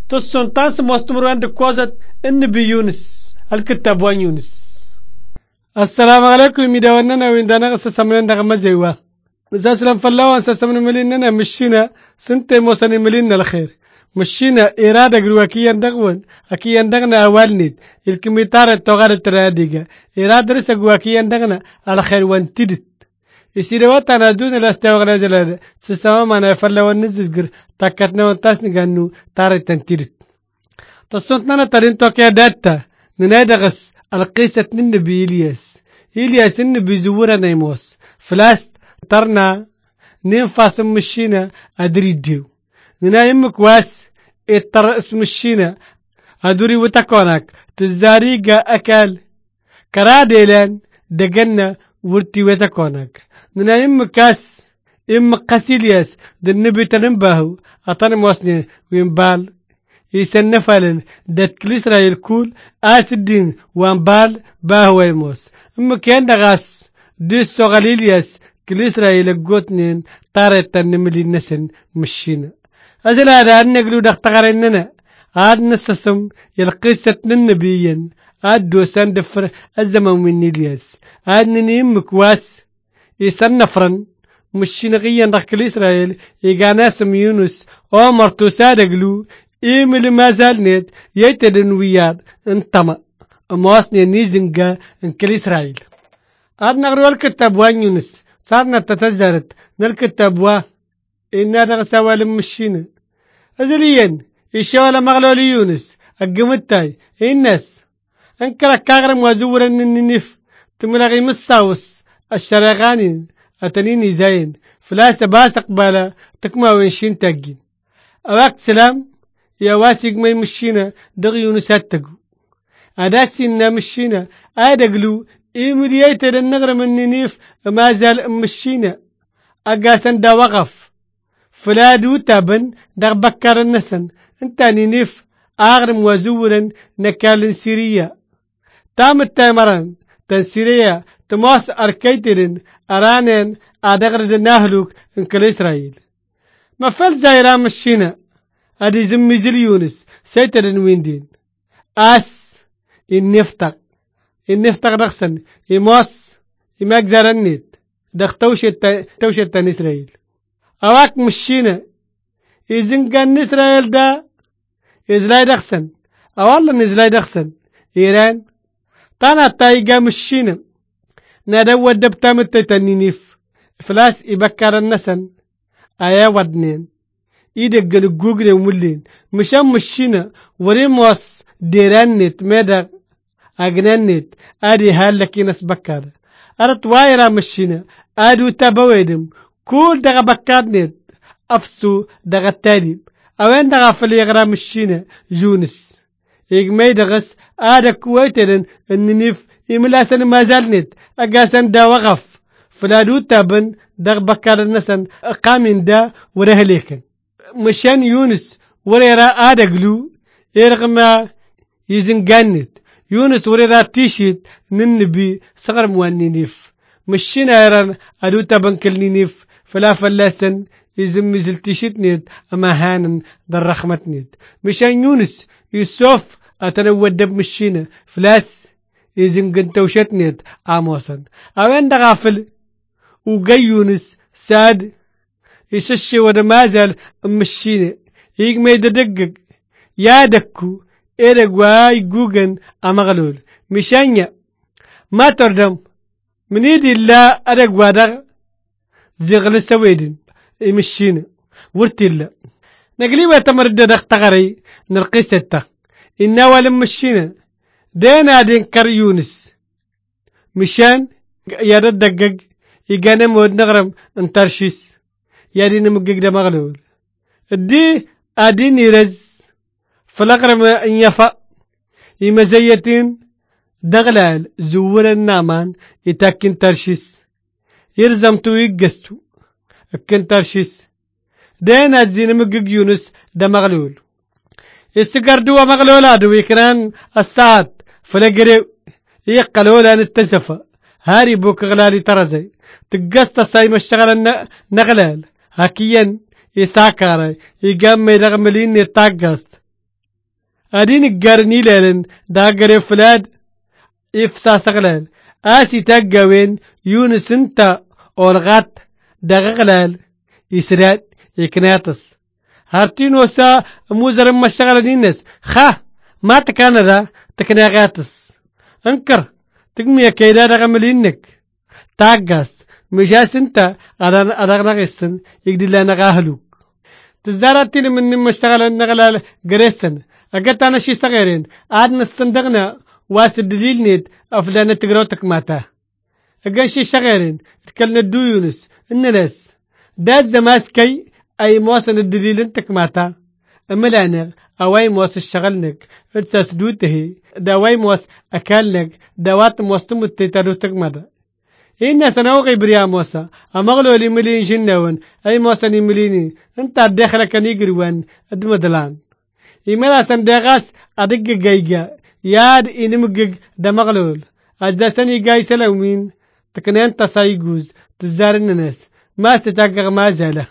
تصون تاس مستمر عند كوزت النبي يونس الكتاب وان يونس. السلام عليكم ميداوننا ويندانا سسمنا دغما زيوا زاسلام فلاوان سسمنا مليننا مشينا سنتي موسني ملينا الخير مشينا إرادة جروكيا دغون أكيا دغنا أولنيد الكميتار التوغار التراديجا إرادة رسا جواكيا دغنا على خير وانتدت يسيروات أنا دون الاستوغنا جلاد سسما ما فلاوان نزجر تاكتنا وانتاسني غانو تاري تنتدت تصنتنا ترين توكيا داتا ننادغس القصة النبي إلياس النبي زورا نيموس فلاست ترنا ننفاس مشينا أدريديو ننايم كواس الترأس مشينا أدوري وتكونك تزاريقا أكل كراديلان دقنا ورتي وتكونك ننايم كاس قسيلياس النبي تنباهو أطن موسني وينبال يسنفالن دات كليسرايل كول الدين وانبال باهو يموس كان دغاس ديس سوغاليلياس كليسرايل الجوتنين طارت النملي نسن مشينا أزل هذا النقلو دختغرننا عاد نسسم يلقيسة النبيين عاد دوسان دفر الزمن من نيلياس عاد ننيم مكواس يسنفرن مشينا غيان دخ كليسرايل يغاناسم يونس عمر توسادقلو إيميل ما زال نيت يتدن وياد انتما مواسني نيزنجا انكل إسرائيل عاد نغرو الكتاب وان يونس صارنا تتزارت نالكتاب وان إنا دغسا مشينا أزليا إشوالا مغلولي يونس أقمتاي الناس انكرا كاغرم وزورا الننف تملغي مساوس الشرغانين أتنيني زين فلاسة باسق بالا تكما وينشين تاقين أواك سلام يا واسق ما يمشينا دغ يونس هاتقو أداسينا مشينا آدقلو إيمريايت النغر من نيف ما زال مشينا أقاسن دا وقف فلادو تابن دغ بكار النسن انتا نيف آغرم وزورا نكال سيريا تام التامران تنسيريا تماس أركيترن أرانين آدغرد ناهلوك انكال إسرائيل ما فل زايرا مشينا أدي زمي زل يونس سيترن ويندين النفتق دخسن يماس يماك زارنيت دخ توشة إسرائيل أواك مشينا إذن كان إسرائيل دا إزلاي دخسن أولا نزلاي دخسن إيران تانا تايقا مشينا نادو ودبتام التتنينيف فلاس إبكار النسن آيا ودنين إيدك قلو جوجل ومولين مشان مشينا وريموس ديرانيت ميدا أغنانيت آدي هالكي ناس بكار أرت وايرا مشينا آدو تابويدم كل دغا بكارنيت أفسو دغا التاليب أوين دغا فليغرا مشينا يونس إيقمي دغس آدا كويترن النيف إملاسن مازالنيت أقاسن دا وغف فلادو تابن دغ بكار النسن قامين دا ورهليكن مشان يونس وريرا آدقلو إرغما يزنقانت يونس وريرا تيشيت ننبي صغر موانينيف مشينا يران أدو تبنكل نينيف فلا فلاسن يزم يزل تيشيت نيت أما هانن در رخمت نيت مشان يونس يوسف أتنو الدب مشينا فلاس يزنقن توشت نيت عاموسن أوين دغافل وقاي يونس ساد يششي ودا مازال مشينا يق ما يدقق يا دكو إيرق واي جوجن أمغلول مشانيا ما تردم من يدي الله أرق وادغ زغل سويدن يمشينا ورتيلا نقلي واتمرد دغ تغري نرقيستا إنا ولم مشينا دينا دين كر يونس مشان يرد دقق يقانا مود نغرم انترشيس يادي نمقق دا مغلول الدي ادين يرز فالأقرم ان يفا يمزيتين دغلال زور النامان يتاكين ترشيس يرزمتو يقستو اكين ترشيس دين ادزي نمقق يونس دا مغلول يستقردوا مغلولادو يكران الساعات فلقريو يقلولا نتسفى هاري بوك غلالي ترزي تقست السايم الشغل نغلال هكيا يساكاري يقام يرغملين يتاقست أدين الجرني لين دا قريب فلاد إفسا سغلال آسي تاقوين يونس انت أولغات دا غغلال إسراد إكناتس هارتين وسا موزر مشغل دينس خا ما تكان تكناغاتس انكر تقمي كيدا رغملينك تاقاس مجاس انت أدغنغيسن يقدي لنا غاهلوك تزارتين من مشتغل النغلال قريسن أقت أنا شي صغيرين عادنا الصندقنا واسد دليل نيد أفلانا تقروتك ماتا أقان شي صغيرين تكلنا دو يونس الناس داد زماس كي أي موصن الدليل انتك ماتا أملانغ أواي موس الشغلنك ارتساس دوته داواي موس أكالنك دوات موستمت تيتاروتك ماتا إن سنوغي بريا موسى أمغلو لي مليين جنون أي موسى مليني أنت الداخل كان يقروان أدمدلان إملا سندغاس أدق جيجا ياد إنمجج دمغلول أجدسني جاي سلومين تكنين تصايجوز تزار الناس ما ستاقغ ما زاله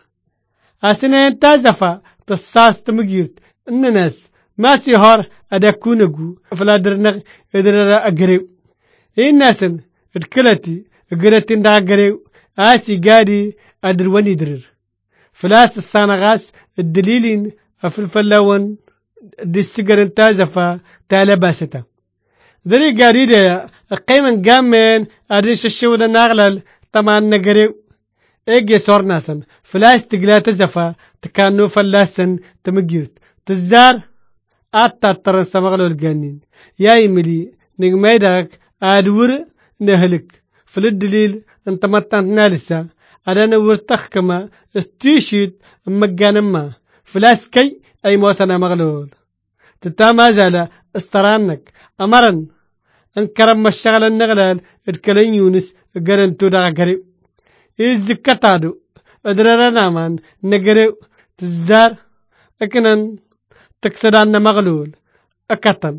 أسنين تازفا تصاص تمجيرت الناس ما سيهار أدكونجو فلا درنغ إدرر أقريب إناسن الكلتي قرتين دا قريو آسي قادي أدرواني درر فلاس الصانغاس الدليلين في الفلاون دي السجر تازفا تالباستا ذري قادي دا قيمن قامين أدريش الشودة ناغلل طبعا نقريو ايجي صور ناسن فلاس تقلا تزفا تكانو فلاسن تمجيرت تزار آتا ترنسا مغلو القانين يا يملي نقميدك آدور نهلك فللدليل انت متانتنا لسا أدانا ورتخ كما استيشيد مجانما فلاس كي أي موسنا مغلول تتاما زالا استرانك أمرن انكرم مشغل النغلال ادكالين يونس قرنتو دا قريب إزكتادو أدرانا مان نقريب تزار أكنن تكسدان مغلول أكتن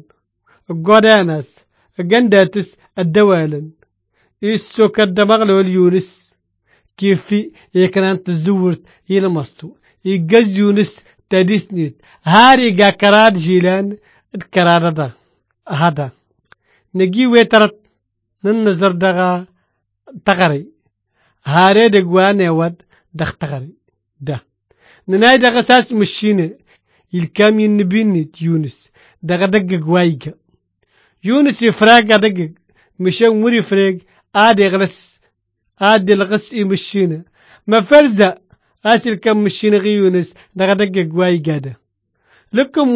قودانس قنداتس الدوالن إيسو كد مغلول يونس كيفي يكنان تزورت يلمستو يقز يونس تديسنيت هاري قا كراد جيلان الكراد دا هذا نجي ويترت ننظر دغا تغري هاري دقوان يود دغ تغري دا نناي دغا ساس مشينة الكام ينبينيت يونس دغا دقق وايقا يونس يفراق دقق مشان مري فريق عادي غلس عادي الغس مشينا ما فرزة اسل كم مشينا غي يونس دغا دقق واي قادة لكم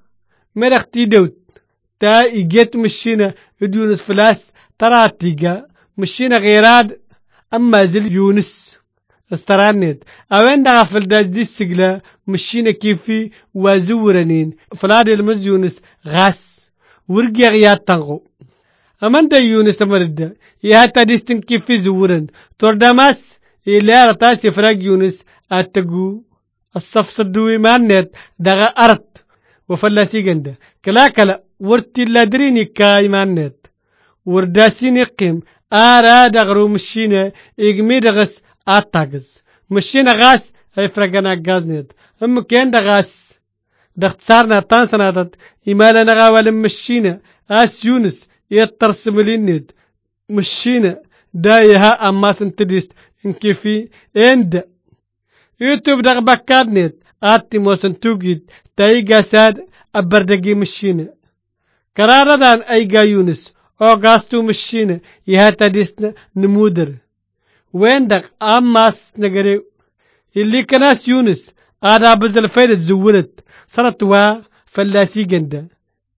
مرختي دوت تا يجيت مشينا يونس فلاس تراتيقا مشينا غيراد اما زل يونس استرانيت اوين دغا فلداز دي السقلا مشينا كيفي وزورنين فلادي المز يونس غاس ورقيا غيات تنغو أمان دا يونس مرد يهاتا ديستن كيف زورن تورداماس إلا رتاس يفراق يونس أتقو الصف صدوي مانت دغا أرت وفلاسي جندا كلا ورتي اللادريني كاي مانت ورداسيني قيم آرا دغرو مشينا إقمي دغس آتاقز مشينا غاس هيفرقنا غازنت أم كين دغاس دغتسارنا تانسناتت إمالا نغاوال مشينا آس يونس يترسم لينيد مشينا دايها أما سنتديست انكفي اند يوتيوب دغ بكارنيت آتي موسن توقيد تايقا ساد أبردقي مشينا كراردان أيقا يونس أوغاستو مشينا يهاتا ديسنا نمودر وين دغ أماس نقريو اللي كناس يونس آدا بزل فايدة زورت صارت فلاسي جندا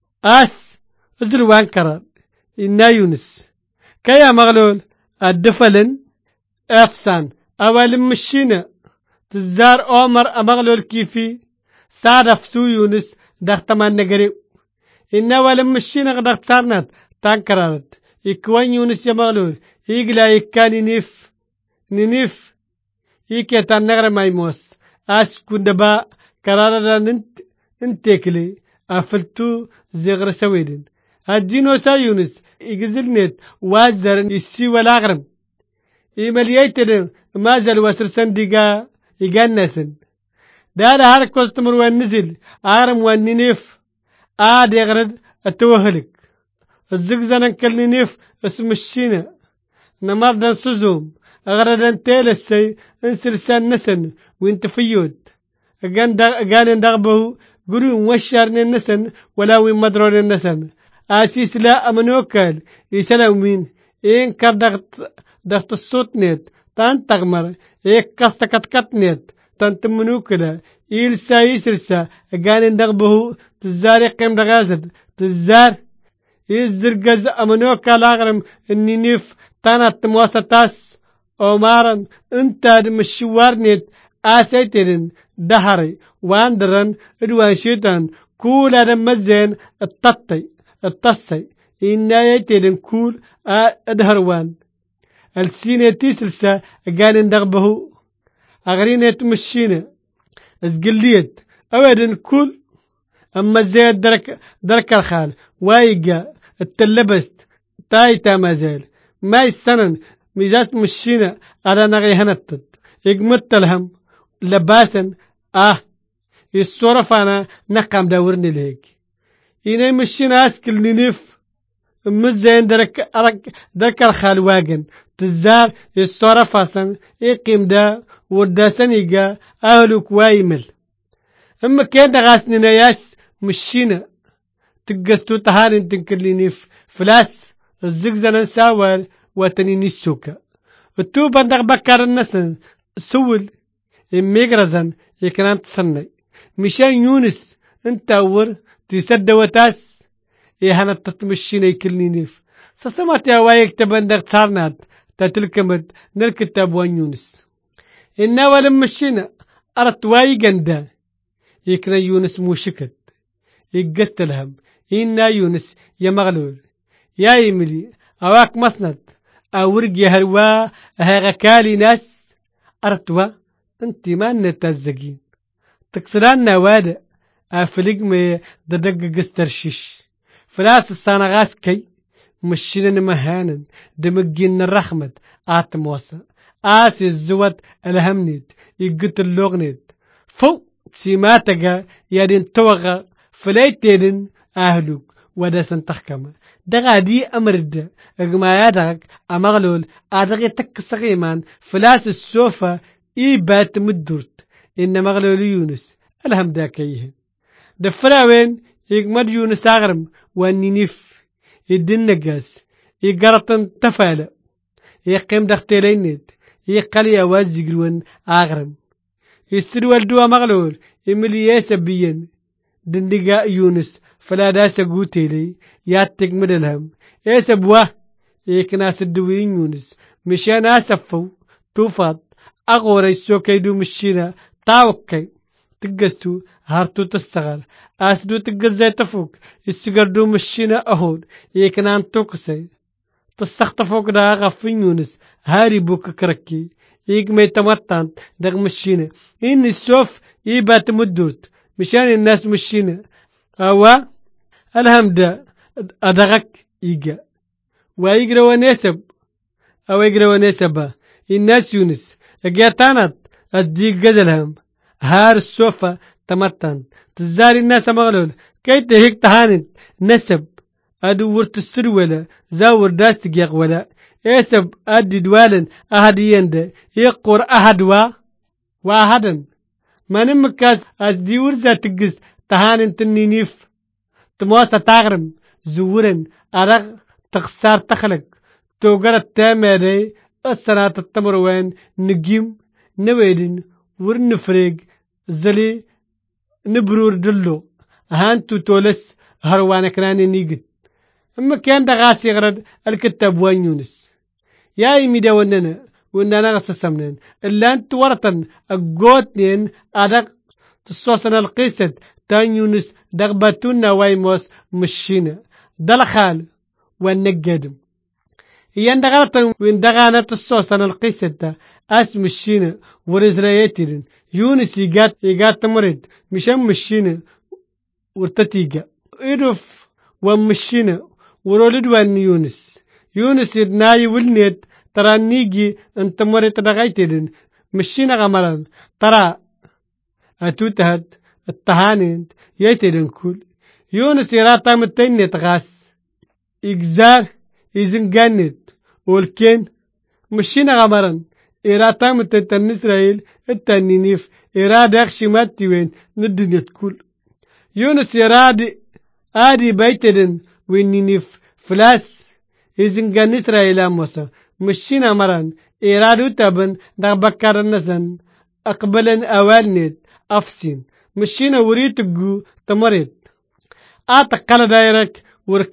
آس ازلوان كرار إنا يونس كيا مغلول الدفلن أفسان أول مشينا تزار عمر أمغلول كيفي سعد فسو يونس دختمان نقريو إنا أول مشينا غدخت سارنات تانكرارت إكوان يونس يا مغلول إيقلا إكاني نيف إيكي تانغر مايموس أسكون دبا كرارة انتكلي أفلتو زغر سويدن هادينو سا يونس إجزلنت وازر يسي والأغرم إيماليايتن مازال وسرسن ديقا إيقان ناسن دالا هارك وستمر وان نزل أغرم وان نينيف يغرد التوهلك الزقزنا كلنيف اسم الشينا نمردن سزوم أغردن تيلسي انسلسان نسن وانت فيود قال دغبه قلوا وشارن النسن ولا وين مدرون النسن آسيس لا أمنوكل يسلمين إن كر دغت الصوت نت تان تغمر إيك كت نت تان تمنوكلا إلسا يسلسا قال دغبه تزاري قيم دغازر تزار يزرقز أمنوكل أغرم إني نيف تانت مواسطاس أمارن انت مشوار نت آسيترن دهري واندرن ادوان شيطان كول مزين التصي إنا يترن كول ادهروان السينة تيسلسا قال دغبه أغرينة تمشينا ازقليت أودن كول أما زي درك الخال وايقا التلبست تايتا مازال ما السنن ميزات مشينا على نغي هنتت يقمت لهم لباسا يصرف أنا نقام دورني لهيك إنا مشينا أسكل نيف مزين درك الخال واجن تزار يصرف أصلا يقيم دا وداسن يقا أهلك وايمل أما كان غاسني نياس مشينا تقستو تهان تنكلينيف فلاس الزقزنا نساور وتنيني السوكا التوبة ندغ بكار النسن سول ميغرزن يكران تصني مشان يونس انت اور تسد وتاس يهانا تتمشينا يكلني نيف سسمات يا وايك تبندغ تصارنات تتلكمت نالكتاب وان يونس إنا ولم مشينا أردت واي قندا يكنا يونس موشكت يقست لهم إنا يونس يا مغلول يا إيميلي أواك مسند أورق يا هروا هاغكالي ناس أردتوا انت ما نتزقين تكسران نواد أفلق مي ددق قسترشيش فلاس الصانغاس كي مشينا مهانا دمجين الرحمة آتموسا آسي الزوات الهمنيت يقت اللغنيت فو سيماتك يدين توغى فليتين أهلوك ودسن تحكم دغا دي أمرد أجمع يدك أمغلول أدغي تك سغيمان فلاس السوفا إيبات مدورت إن مغلول يونس الهم داكيه دفراوين يقمد يونس أغرم وانينيف يدن نقاس يقرطن تفالة يقيم دختيلينيت يقلي أواز يقرون أغرم يستروا الدوا مغلول إملي يسبيين دندقاء يونس فلا داس قوتيلي ياتك مدلهم يسبوه يكناس الدوين يونس مشان أسفو توفات أغوري سوكيدو مشينا تاوكي تقستو هارتو تستغل أسدو تقزي تفوك يستقردو مشينا أهود يكنان توكسي تسخت فوق دا غفين يونس هاري بوك كركي يقمي تمتان دغ مشينا إن السوف يبات مدوت مشان الناس مشينا أوا الهمدا أدغك يقا ويقرا ونسب أو يقرا ونسبا الناس يونس اجاتانت الديق قدلهم هار السوفة تمتن تزاري الناس مغلول كي تهيك تهانت نسب أدو ورت السرولة زاور داستك يقولا يسب أدي دوالن أهديين ده يقور أهدوا وأهدن ما نمكاس أزدي ورزا تقس تهانن تنينيف تمواسا تغرم زورن أرغ تخسار تخلق توقر التامري السنة التمروين نجيم نويدن ورنفريق زلي نبرور دلو هانتو تولس هروان كراني نيجت أما كان دغاسي غرد الكتاب وين يونس يا يميدا وننا وننا غسسمنن إلا أنت ورطن أقوتنين أدق تصوصنا القيسد تان يونس دغباتونا ويموس مشينا دلخال ونقدم يندغرتن ويندغانا تصوصنا القيسد اسم الشينا ورزرايتين يونس يقات مريد مشان مشينا ورتتيقا إرف ومشينا ورولد وان يونس يدناي ولنيت ترى نيجي انت مريت دغايتين مشينا غمران ترى أتوتهد التهانين يتدن كل يونس يراتا متين تغاس إجزار إذن جنت والكين مشينا غمرن إراتا متن إسرائيل التنينيف إرادة شماتي وين ندنيا كل يونس يراد آدي بيتدن وينينيف فلاس إذن جن إسرائيل أموسا مشينا مرن إرادو تبن دغ بكار النسن أقبلن أوالنت أفسين مشينا وريتقو تمريت قال دايرك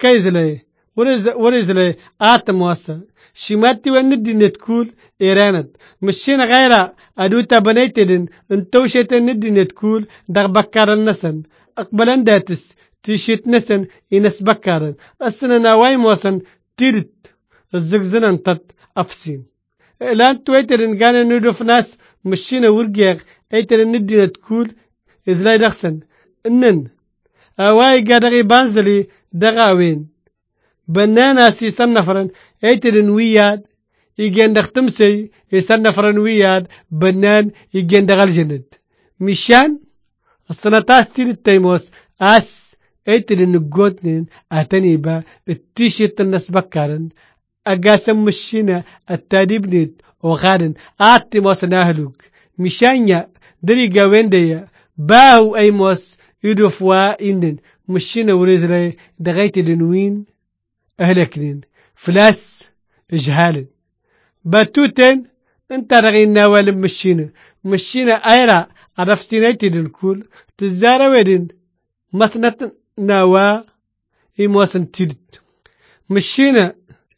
وركيز لي موسى شماتي وندي نتكول إيرانت مشينا غيرا أدوتا بنيتدن انتوشت ندي نتكول دغ بكار النسن أقبلن داتس تيشيت نسن إنس بكارن أسنا ناواي موسن تيرت الزقزن انتت أفسين الآن تويترن قانا ندوف ناس مشينا ورقيق ايترن ندي نتكول إزلاي دخسن إنن أواي قادغي بانزلي دغاوين بنانا سي سنفرن ايترن وياد يجين دختمسي يسنفرن وياد بنان يجين دغال جند مشان السنتاس تير التيموس أس ايترن نقوتنين أتني با التيشيت الناس بكارن أقاسم مشينا التاديبنيت وغادن آتي موس ناهلوك مشانيا دري قاوين ديا باو أي موس يدوفوا إندن مشينا وريزري دغيت دنوين أهلكنين فلاس إجهالن باتوتين انت رغينا والم مشينا أيرا عرفتينيتي دنكول تزارا ويدن مثنت ناوا إيموسن تيدت مشينا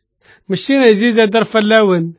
يزيد درف اللون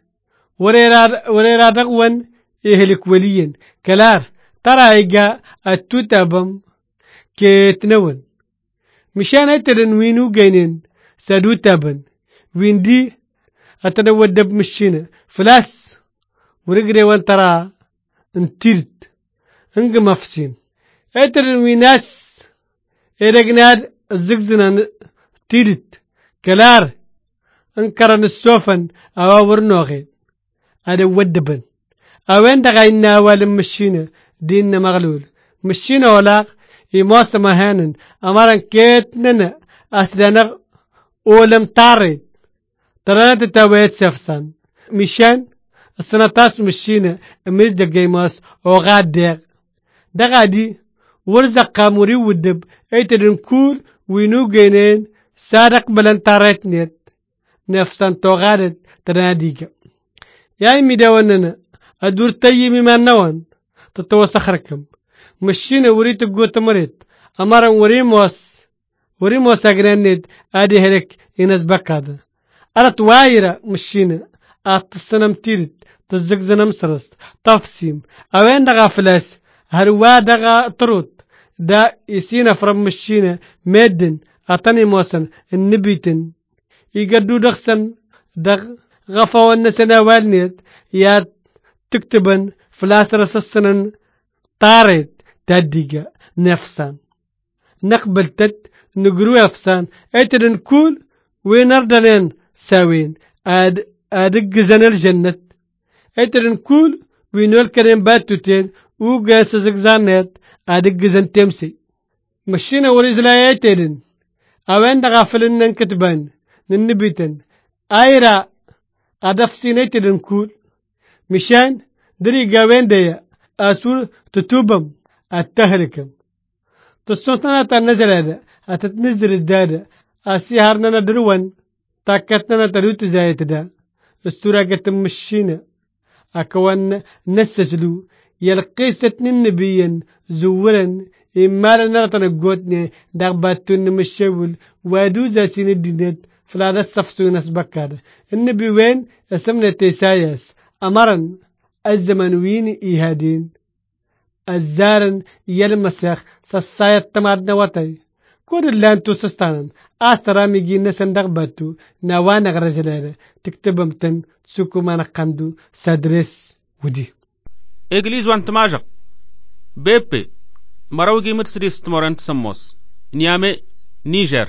وريرا دغون إهلك وليا كلار ترى إيجا التوتابم كيتنون مشان ايترن وينو جينين سادو تابن وين دي أتنود دب مشينا فلاس ورقري وان ترى انتيرت انق مفسين ايترن ويناس إيرقناد الزقزنا تيرت كلار انكرن السوفن أو ورنوغي هذا ودبن أوين دغاينا والم مشينا ديننا مغلول مشينا ولا يموس مهانن أمرن كيتننا أسدنا أولم تاريد ترانا تتاويت سفسان مشان السنتاس مشينا ميز دقيماس وغاد دغادي ورزق قاموري ودب ايتدن كول وينو جينين سادق بلن تاريت نيت نفسان توغادت تناديك يا ميداوننا أدور تيمي ما نوان تتوسخركم مشينا وريت قوت مريت أمارا وريموس أجنانيد آدي هلك ينس بكادا أرت وايرا مشينا السنم تيرت تزقزنم سرست تفسيم أوين دغا فلاس هروا دغا تروت دا يسينا فرم مشينا ميدن أتاني موسن النبيتن يقدو دخسن دغ غفا النسنا والنيت يا تكتبن فلاس رسسنن طارد تديجا نفسان نقبل نقرو أفسان ايترن كول وينردنين ساوين ادق الجنة ايترن كول وينول كريم باتوتين وقاس زقزانات ادق زن تمسي مشينا ورزلا ايترن اوين دغافلن ننكتبان ننبيتن ايرا ادفسين ايترن كول مشان دري قاوين ديا أسول تتوبم التهلكم تصوتنا تنزل هذا أتتنزل الدادة أسيهارنا ندروان تاكتنا تروت زايت دا استراقة مشينا أكوان نسجلو يلقيست النبيا زورا إما لنا تنقوتني دغباتون مشاول وادوزا سين الدينات فلا الصفصون أسبكار النبي وين اسمنا تيساياس أمرن الزمنوين إيهادين الزارن يلمسيخ سسايت تمادنا وطي كود اللان توسستانن آسترامي جينا سندق باتو نوانا غرزلالة تكتبمتن سوكو مانا قندو سادريس ودي إجليز وانت ماجق بيبي مروجي مرسيدس تمورنت سموس نيامي نيجر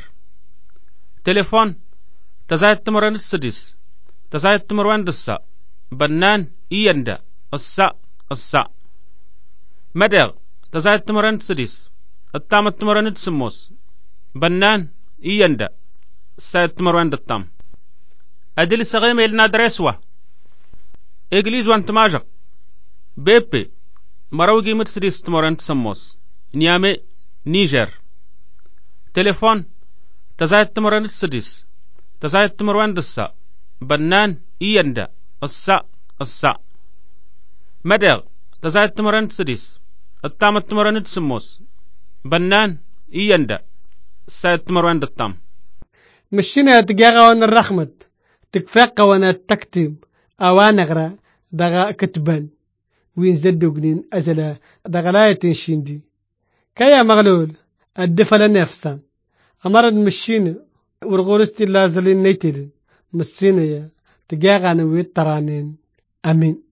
تليفون تزايد تمورنت سديس تزايد تمورنت السا بنان إياندا السا مدغ تزايد تمورنت سديس التامت تمورنت سموس بنان إياندا سات مروان دتام أدل سغيم إلنا درسوا إجليز وانت ماجق بيبي مروجي مرسيدس تمرن تسموس نيامي نيجر تليفون تزايد تمرن تسديس تزايد تمرن دسا بنان إياندا السا مدغ تزايد تمرن تسديس التامت تمرن تسموس بنان إياندا سات تمرن دتام مشينا تجاغا وانا الرحمت تكفاق وانا التكتب أوانا غرا دغا كتبان وين زدو قنين أزلا دغلاية تنشيندي كيا مغلول الدفل نفسا أمرد مشين ورغورستي لازلين نيتل مسينا يا تجاغا نويت ترانين أمين